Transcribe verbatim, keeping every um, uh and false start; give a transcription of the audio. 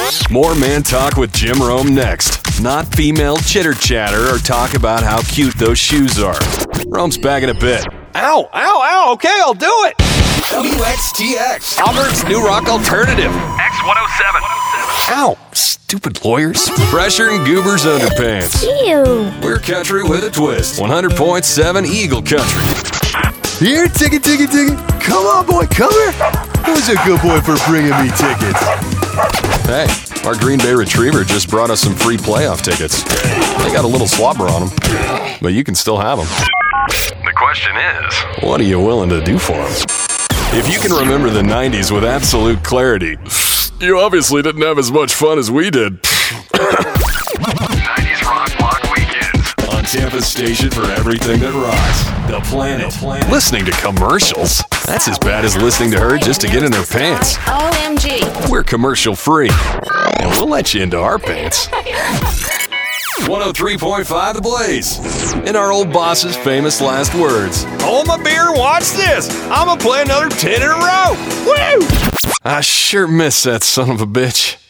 More Man Talk with Jim Rome next. Not female chitter chatter or talk about how cute those shoes are. Rome's back in a bit. Ow, ow, ow, okay, I'll do it. W X T X. Auburn's new rock alternative. X one oh seven. Ow, stupid lawyers. Fresher and Goober's underpants. Ew. We're country with a twist. one hundred point seven Eagle Country. Here, ticket, ticket, ticket. Come on, boy, come here. Who's a good boy for bringing me tickets? Hey, our Green Bay Retriever just brought us some free playoff tickets. They got a little slobber on them, but you can still have them. The question is, What are you willing to do for them? If you can remember the nineties with absolute clarity, you obviously didn't have as much fun as we did. nineties Rock Block Weekends. On Tampa's station for everything that rocks. The Planet. The Planet. Listening to commercials? That's as bad as listening to her just to get in her pants. O M G. We're commercial free. And we'll let you into our pants. one oh three point five The Blaze. In our old boss's famous last words. Hold my beer and watch this. I'm gonna play another ten in a row. Woo! I sure miss that son of a bitch.